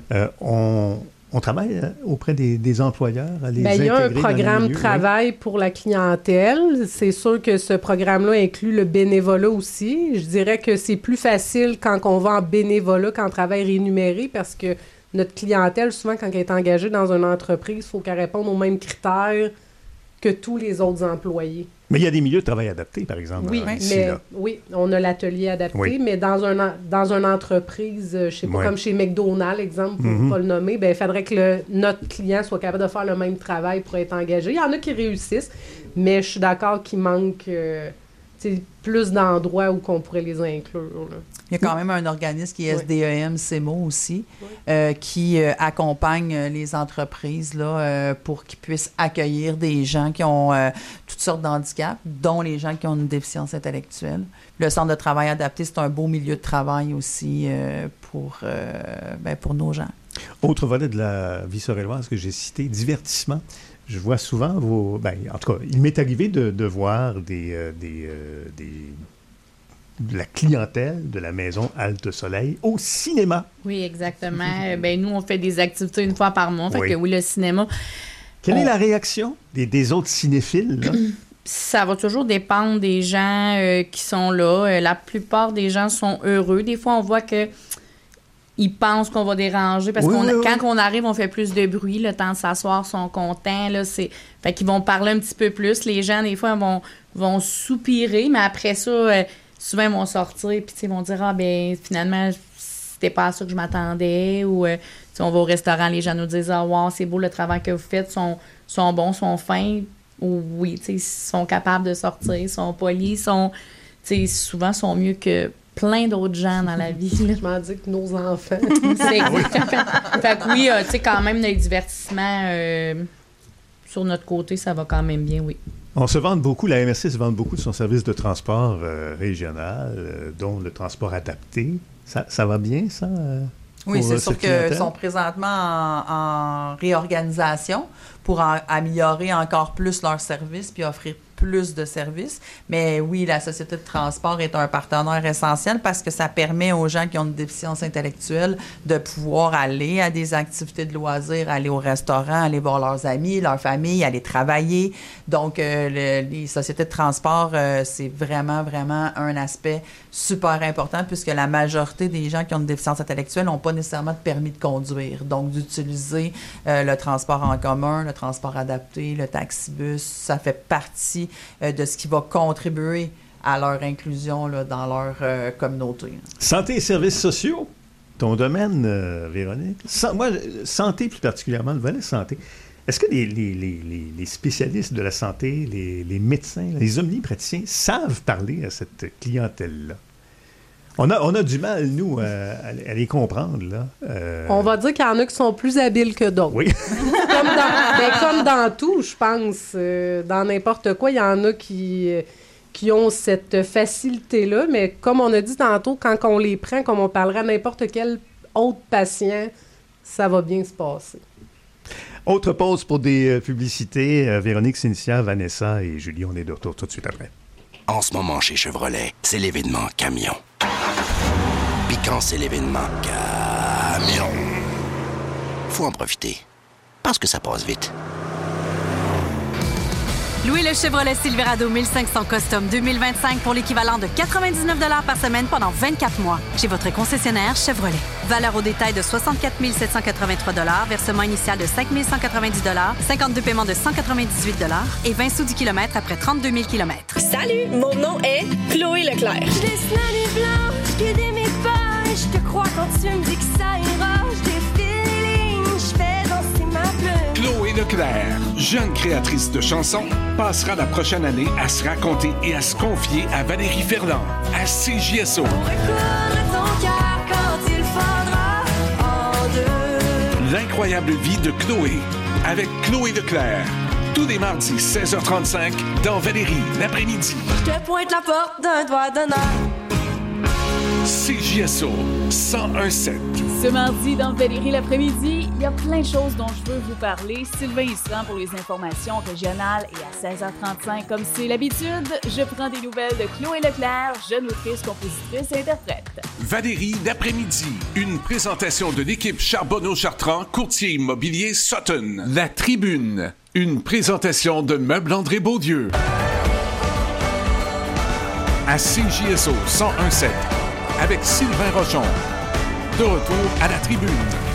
On travaille auprès des employeurs à les intégrer? Il y a un programme de travail pour la clientèle. C'est sûr que ce programme-là inclut le bénévolat aussi. Je dirais que c'est plus facile quand on va en bénévolat qu'en travail rémunéré parce que notre clientèle, souvent, quand elle est engagée dans une entreprise, il faut qu'elle réponde aux mêmes critères que tous les autres employés. Mais il y a des milieux de travail adaptés, par exemple. Oui, ici, mais là. oui, on a l'atelier adapté, Oui. mais dans une entreprise, je sais pas, Ouais. comme chez McDonald's, exemple, pour ne pas le nommer, ben il faudrait que notre client soit capable de faire le même travail pour être engagé. Il y en a qui réussissent, mais je suis d'accord qu'il manque plus d'endroits où qu'on pourrait les inclure. Là. Il y a quand même un organisme qui est SDEM-CEMO aussi, qui accompagne les entreprises là, pour qu'ils puissent accueillir des gens qui ont toutes sortes d'handicaps, dont les gens qui ont une déficience intellectuelle. Le centre de travail adapté, c'est un beau milieu de travail aussi pour nos gens. Autre volet de la vie sorelloise que j'ai cité, divertissement. Je vois souvent vos... en tout cas, il m'est arrivé de voir de la clientèle de la maison Halte Soleil au cinéma. Oui, exactement. Nous, on fait des activités une fois par mois. Fait que oui, le cinéma... Quelle est la réaction des autres cinéphiles, là? Ça va toujours dépendre des gens qui sont là. La plupart des gens sont heureux. Des fois, on voit que ils pensent qu'on va déranger parce quand on arrive, on fait plus de bruit. Le temps de s'asseoir, sont contents. Là, fait qu'ils vont parler un petit peu plus. Les gens, des fois, vont soupirer, mais après ça, souvent, ils vont sortir et ils vont dire finalement, c'était pas à ça que je m'attendais. Ou on va au restaurant, les gens nous disent wow, c'est beau le travail que vous faites, sont bons, sont fins. Ou oui, ils sont capables de sortir, ils sont polis, souvent sont mieux que plein d'autres gens dans la vie. Je m'en dis que nos enfants. C'est exactement. Fait que oui, quand même, le divertissement sur notre côté, ça va quand même bien, oui. On se vante beaucoup, la MRC se vante beaucoup de son service de transport régional, dont le transport adapté. Ça va bien, ça? Oui, c'est sûr qu'ils sont présentement en réorganisation pour améliorer encore plus leurs services puis offrir plus de services. Mais oui, la Société de transport est un partenaire essentiel parce que ça permet aux gens qui ont une déficience intellectuelle de pouvoir aller à des activités de loisirs, aller au restaurant, aller voir leurs amis, leur famille, aller travailler. Donc, les sociétés de transport, c'est vraiment, vraiment un aspect super important puisque la majorité des gens qui ont une déficience intellectuelle n'ont pas nécessairement de permis de conduire. Donc, d'utiliser le transport en commun, le transport adapté, le taxibus, ça fait partie de ce qui va contribuer à leur inclusion là, dans leur communauté. Santé et services sociaux, ton domaine, Véronique. Santé plus particulièrement, le volet santé. Est-ce que les spécialistes de la santé, les médecins, les omnipraticiens savent parler à cette clientèle-là? On a du mal, nous, à les comprendre, là. On va dire qu'il y en a qui sont plus habiles que d'autres. Oui. comme dans tout, je pense. Dans n'importe quoi, il y en a qui ont cette facilité-là, mais comme on a dit tantôt, quand on les prend, comme on parlerait à n'importe quel autre patient, ça va bien se passer. Autre pause pour des publicités. Véronique, Cynthia, Vanessa et Julie, on est de retour tout de suite après. En ce moment, chez Chevrolet, c'est l'événement camion. Puis quand c'est l'événement camion, faut en profiter. Parce que ça passe vite. Louez le Chevrolet Silverado 1500 Custom 2025 pour l'équivalent de 99 $ par semaine pendant 24 mois. Chez votre concessionnaire Chevrolet. Valeur au détail de 64 783 $, versement initial de 5 190 $, 52 paiements de 198 $ et 20 sous du kilomètre après 32 000 km. Salut, mon nom est Chloé Leclerc. Je dessine la nuit blanche, guider mes pas. Je te crois quand tu me dis que ça ira. Je défile les lignes, je fais danser ma plume. Chloé Leclerc, jeune créatrice de chansons, passera la prochaine année à se raconter et à se confier à Valérie Ferland, à CJSO. Ton cœur quand il fondra en deux. L'incroyable vie de Chloé, avec Chloé Leclerc. Tous les mardis, 16h35, dans Valérie, l'après-midi. Je te pointe la porte d'un doigt d'honneur. CJSO 101.7. Ce mardi, dans Valérie l'après-midi, il y a plein de choses dont je veux vous parler. Sylvain Isran pour les informations régionales et à 16h35, comme c'est l'habitude, je prends des nouvelles de Chloé Leclerc, jeune autrice, compositrice et interprète. Valérie l'après-midi, une présentation de l'équipe Charbonneau-Chartrand, courtier immobilier Sutton. La Tribune, une présentation de Meubles André Beaudieu. À CJSO 101.7. Avec Sylvain Rochon. De retour à la Tribune.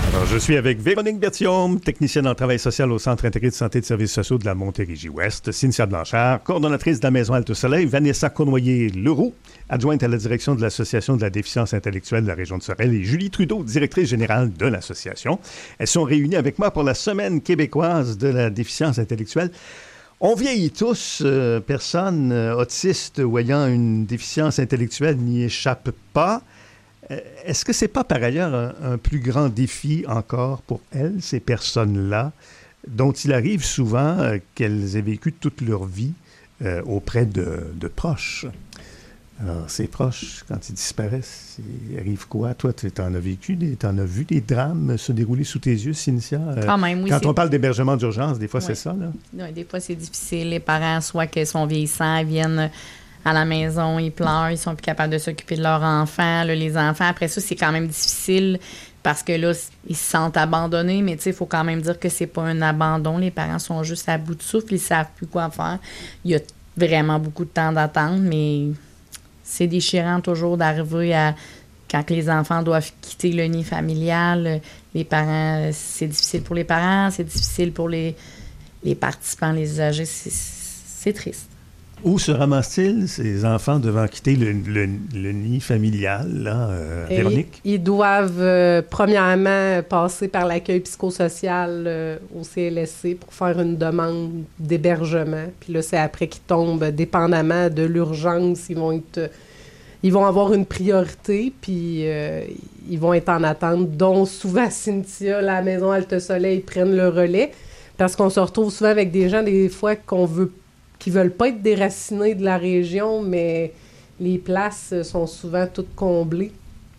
Alors, je suis avec Véronique Berthiaume, technicienne en travail social au Centre intégré de santé et de services sociaux de la Montérégie-Ouest, Cynthia Blanchard, coordonnatrice de la Maison Halte-Soleil, Vanessa Cournoyer-Leroux, adjointe à la direction de l'Association de la déficience intellectuelle de la région de Sorel, et Julie Trudeau, directrice générale de l'association. Elles sont réunies avec moi pour la Semaine québécoise de la déficience intellectuelle. On vieillit tous, personne autiste ou ayant une déficience intellectuelle n'y échappe pas. Est-ce que c'est pas par ailleurs un plus grand défi encore pour elles, ces personnes-là, dont il arrive souvent qu'elles aient vécu toute leur vie auprès de proches? Alors, ces proches, quand ils disparaissent, il arrive quoi? Toi, tu en as vécu, t'en as vu des drames se dérouler sous tes yeux, Cynthia? Quand même, oui. Quand on parle d'hébergement d'urgence, des fois, c'est ça, là? Oui, des fois, c'est difficile. Les parents, soit qu'ils sont vieillissants, ils viennent à la maison, ils pleurent, ils sont plus capables de s'occuper de leur enfant. Là, les enfants, après ça, c'est quand même difficile parce que là, ils se sentent abandonnés, mais tu sais, il faut quand même dire que c'est pas un abandon. Les parents sont juste à bout de souffle, ils savent plus quoi faire. Il y a vraiment beaucoup de temps d'attente, mais c'est déchirant toujours d'arriver à quand les enfants doivent quitter le nid familial. Les parents, c'est difficile pour les parents, c'est difficile pour les participants, les usagers. C'est triste. Où se ramassent-ils, ces enfants, devant quitter le nid familial, là, Véronique? Ils doivent, premièrement, passer par l'accueil psychosocial au CLSC pour faire une demande d'hébergement. Puis là, c'est après qu'ils tombent, dépendamment de l'urgence, ils vont avoir une priorité, puis ils vont être en attente, dont souvent Cynthia, la Maison Halte-Soleil, prennent le relais, parce qu'on se retrouve souvent avec des gens, des fois, qui veulent pas être déracinés de la région, mais les places sont souvent toutes comblées.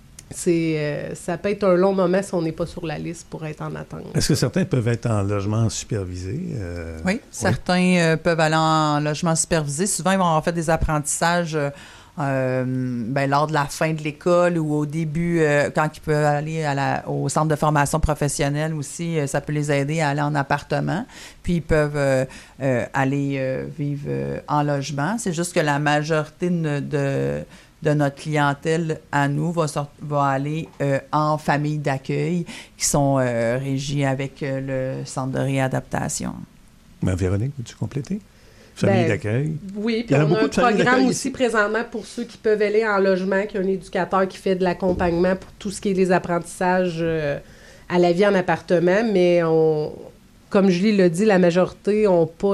Ça peut être un long moment si on n'est pas sur la liste pour être en attente. Est-ce que certains peuvent être en logement supervisé? Oui, certains peuvent aller en logement supervisé. Souvent, ils vont avoir fait des apprentissages lors de la fin de l'école ou au début, quand ils peuvent aller au centre de formation professionnelle aussi, ça peut les aider à aller en appartement. Puis ils peuvent aller vivre en logement. C'est juste que la majorité de notre clientèle à nous va aller en famille d'accueil qui sont régies avec le centre de réadaptation. Véronique, veux-tu compléter? Famille d'accueil. Oui, puis on a un programme aussi présentement pour ceux qui peuvent aller en logement, qui a un éducateur qui fait de l'accompagnement pour tout ce qui est les apprentissages à la vie en appartement, mais comme Julie l'a dit, la majorité n'ont pas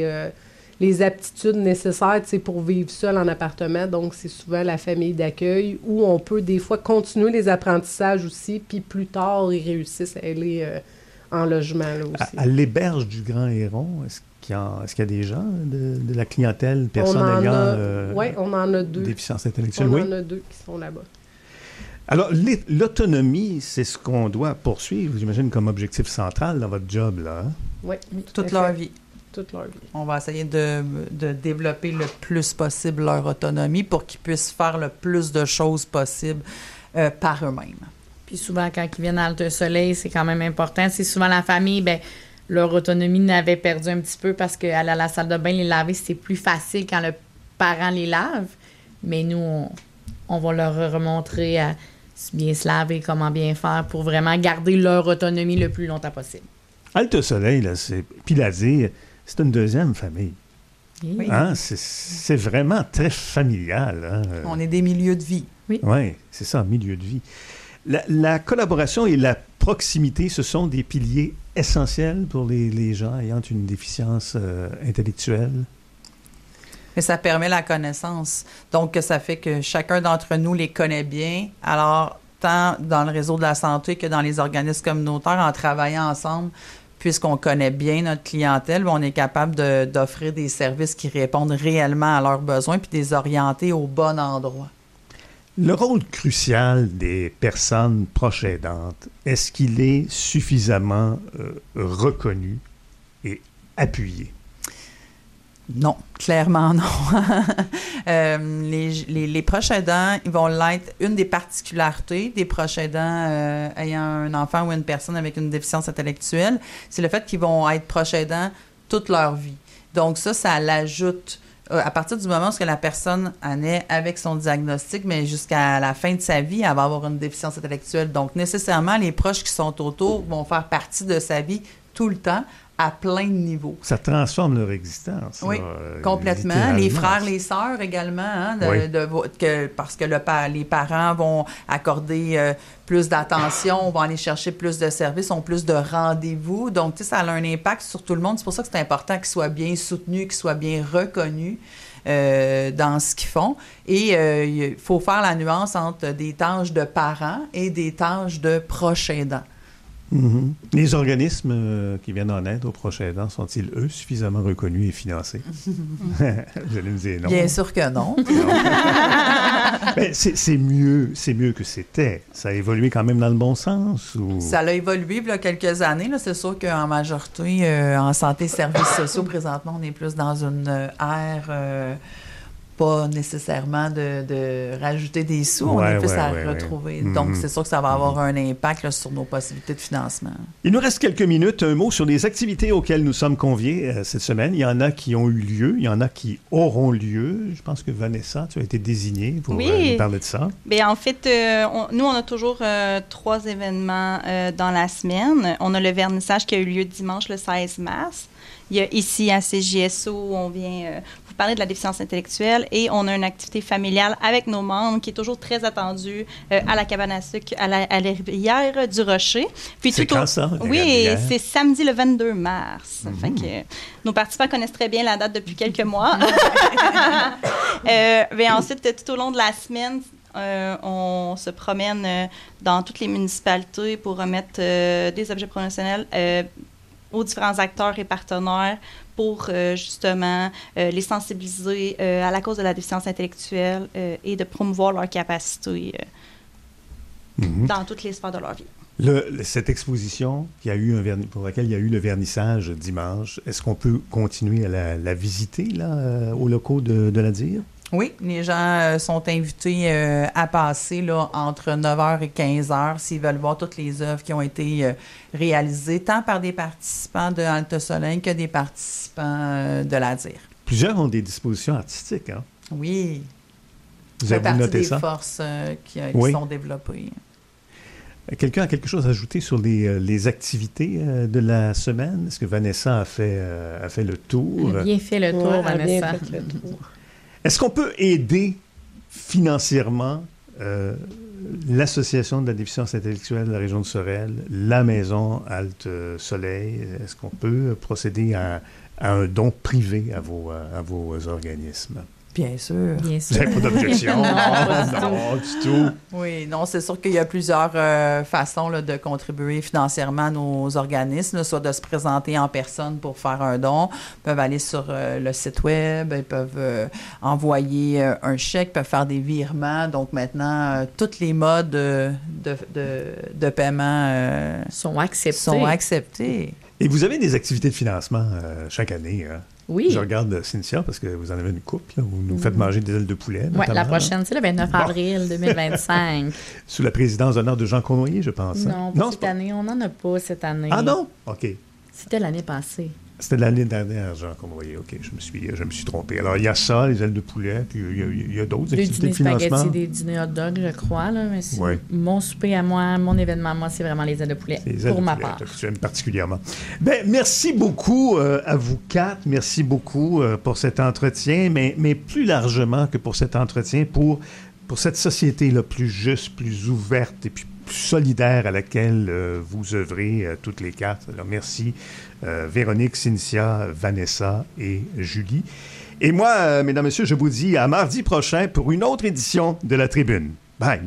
les aptitudes nécessaires pour vivre seul en appartement, donc c'est souvent la famille d'accueil où on peut des fois continuer les apprentissages aussi, puis plus tard, ils réussissent à aller en logement là aussi. À l'héberge du Grand Héron, est-ce qu'il y a des gens de la clientèle, personnes ayant oui, on en a 2. Déficience intellectuelle? On en a 2 qui sont là-bas. Alors, l'autonomie, c'est ce qu'on doit poursuivre, j'imagine, comme objectif central dans votre job, là. Hein? Oui, toute leur vie. Toute leur vie. On va essayer de développer le plus possible leur autonomie pour qu'ils puissent faire le plus de choses possibles par eux-mêmes. Puis souvent, quand ils viennent à Halte-Soleil, c'est quand même important. C'est souvent la famille, leur autonomie n'avait perdu un petit peu parce qu'aller à la salle de bain, les laver, c'est plus facile quand le parent les lave. Mais nous, on va leur remontrer à bien se laver, comment bien faire pour vraiment garder leur autonomie le plus longtemps possible. Halte-Soleil, là, Piladé, c'est une deuxième famille. Oui. Hein? C'est vraiment très familial. Hein? On est des milieux de vie. Oui, c'est ça, milieu de vie. La collaboration et la proximité, ce sont des piliers essentiels pour les gens ayant une déficience intellectuelle. Mais ça permet la connaissance. Donc, ça fait que chacun d'entre nous les connaît bien. Alors, tant dans le réseau de la santé que dans les organismes communautaires, en travaillant ensemble, puisqu'on connaît bien notre clientèle, on est capable d'offrir des services qui répondent réellement à leurs besoins puis de les orienter au bon endroit. Le rôle crucial des personnes proches aidantes, est-ce qu'il est suffisamment reconnu et appuyé? Non, clairement non. Les proches aidants, ils vont l'être. Une des particularités des proches aidants ayant un enfant ou une personne avec une déficience intellectuelle, c'est le fait qu'ils vont être proches aidants toute leur vie. Donc ça l'ajoute à partir du moment où la personne en est avec son diagnostic, mais jusqu'à la fin de sa vie, elle va avoir une déficience intellectuelle. Donc, nécessairement, les proches qui sont autour vont faire partie de sa vie tout le temps, à plein de niveaux. Ça transforme leur existence. Oui, là, complètement. Les frères, les sœurs également, hein, parce que les parents vont accorder plus d'attention, vont aller chercher plus de services, ont plus de rendez-vous. Donc, tu sais, ça a un impact sur tout le monde. C'est pour ça que c'est important qu'ils soient bien soutenus, qu'ils soient bien reconnus dans ce qu'ils font. Et il faut faire la nuance entre des tâches de parents et des tâches de proches aidants. Mm-hmm. Les organismes qui viennent en aide aux proches aidants sont-ils, eux, suffisamment reconnus et financés? Vous allez me dire non. Bien sûr que non. Ben, c'est mieux que c'était. Ça a évolué quand même dans le bon sens? Ou... Ça a évolué il y a quelques années. Là. C'est sûr qu'en majorité, en santé et services sociaux, présentement, on est plus dans une ère... pas nécessairement de rajouter des sous, on est plus à retrouver. Donc, c'est sûr que ça va avoir un impact là, sur nos possibilités de financement. Il nous reste quelques minutes. Un mot sur les activités auxquelles nous sommes conviés cette semaine. Il y en a qui ont eu lieu, il y en a qui auront lieu. Je pense que Vanessa, tu as été désignée pour nous parler de ça. Bien, en fait, nous, on a toujours 3 événements dans la semaine. On a le vernissage qui a eu lieu dimanche, le 16 mars. Il y a ici à CJSO où on vient vous parler de la déficience intellectuelle et on a une activité familiale avec nos membres qui est toujours très attendue à la cabane à sucre à la rivière du Rocher. Puis c'est quand ça? Oui, c'est samedi le 22 mars. Fait que, nos participants connaissent très bien la date depuis quelques mois. Mais ensuite, tout au long de la semaine, on se promène dans toutes les municipalités pour remettre des objets promotionnels aux différents acteurs et partenaires pour justement les sensibiliser à la cause de la déficience intellectuelle et de promouvoir leurs capacités dans toutes les sphères de leur vie. Cette exposition pour laquelle il y a eu le vernissage dimanche, est-ce qu'on peut continuer à la visiter là, aux locaux de la DIR? Oui, les gens sont invités à passer là, entre 9h et 15h s'ils veulent voir toutes les œuvres qui ont été réalisées, tant par des participants de Halte Soleil que des participants de la DIR. Plusieurs ont des dispositions artistiques, hein? Oui. Vous avez noté ça? C'est partie des forces qui sont développées. Quelqu'un a quelque chose à ajouter sur les activités de la semaine? Est-ce que Vanessa a fait le tour? Elle a bien fait le tour, Vanessa. Bien fait le tour. Est-ce qu'on peut aider financièrement l'Association de la déficience intellectuelle de la région de Sorel, la Maison Halte Soleil? Est-ce qu'on peut procéder à un don privé à vos organismes? Bien sûr. Bien sûr. Vous n'avez pas d'objection? Non, du tout. Oui, non, c'est sûr qu'il y a plusieurs façons là, de contribuer financièrement à nos organismes, soit de se présenter en personne pour faire un don, ils peuvent aller sur le site web, ils peuvent envoyer un chèque, peuvent faire des virements. Donc maintenant, tous les modes de paiement sont acceptés. Et vous avez des activités de financement chaque année, hein? Oui. Je regarde Cynthia parce que vous en avez une couple. Là, vous nous faites manger des ailes de poulet. Oui, la prochaine, c'est le 29 avril 2025. Sous la présidence d'honneur de Jean Cournoyer, je pense. Non, cette année. On n'en a pas cette année. Ah non? OK. C'était l'année passée. C'était l'année dernière, Jean Cournoyer. OK, je me suis trompé. Alors, il y a ça, les ailes de poulet, puis il y a d'autres activités de financement. Des dîners hot dog, je crois. Là, mais mon souper à moi, mon événement à moi, c'est vraiment les ailes de poulet, pour ma part. Que tu aimes particulièrement. Bien, merci beaucoup à vous quatre. Merci beaucoup pour cet entretien, mais plus largement que pour cet entretien, pour cette société-là plus juste, plus ouverte et puis plus solidaire à laquelle vous œuvrez toutes les quatre. Alors, merci Véronique, Cynthia, Vanessa et Julie. Et moi, mesdames, messieurs, je vous dis à mardi prochain pour une autre édition de La Tribune. Bye!